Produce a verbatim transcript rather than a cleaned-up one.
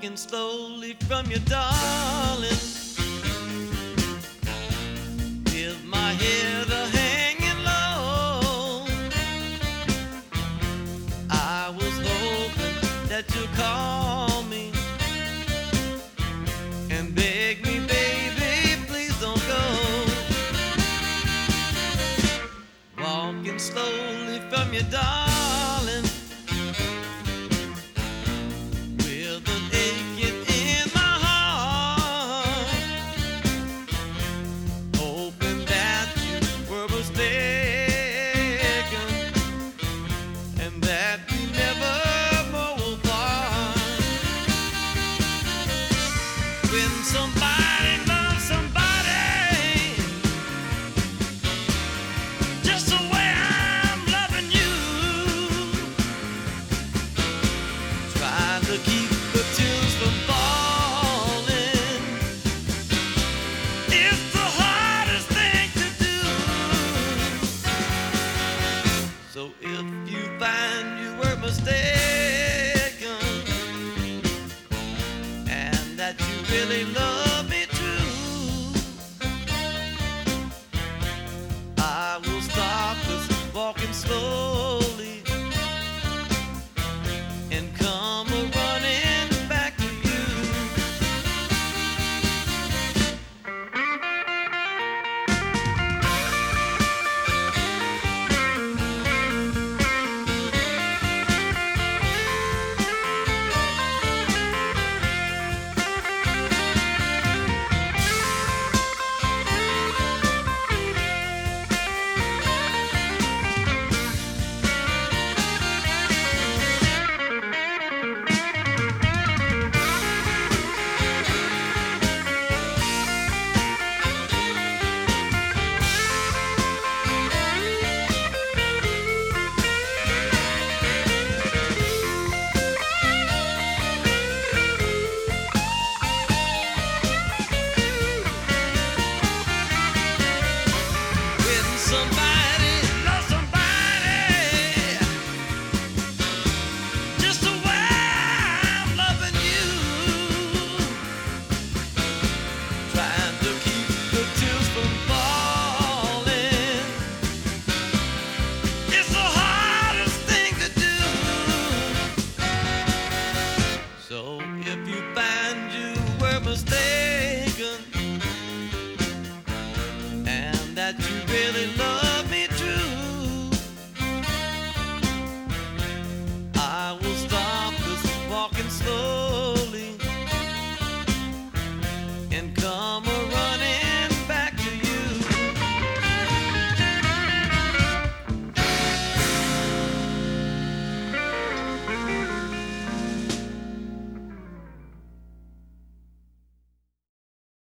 walking slowly from your darling, with my head a hanging low. I was hoping that you'd call me and beg me, baby, please don't go. Walking slowly from your darling, with an aching in my heart, hoping that you were mistaken and that we never more will part. When somebody loves somebody just the way I'm loving you, trying to keep the tears from falling, it's the hardest thing to do. So if you find you were mistaken and that you really love me true, I will stop this walking slowly and come a running back to you. When somebody loves somebody just the way I'm loving you, trying to keep the tears from falling, it's the hardest thing to do. So if you find you were mistaken and that you really love me true, I will stop this walking slowly and come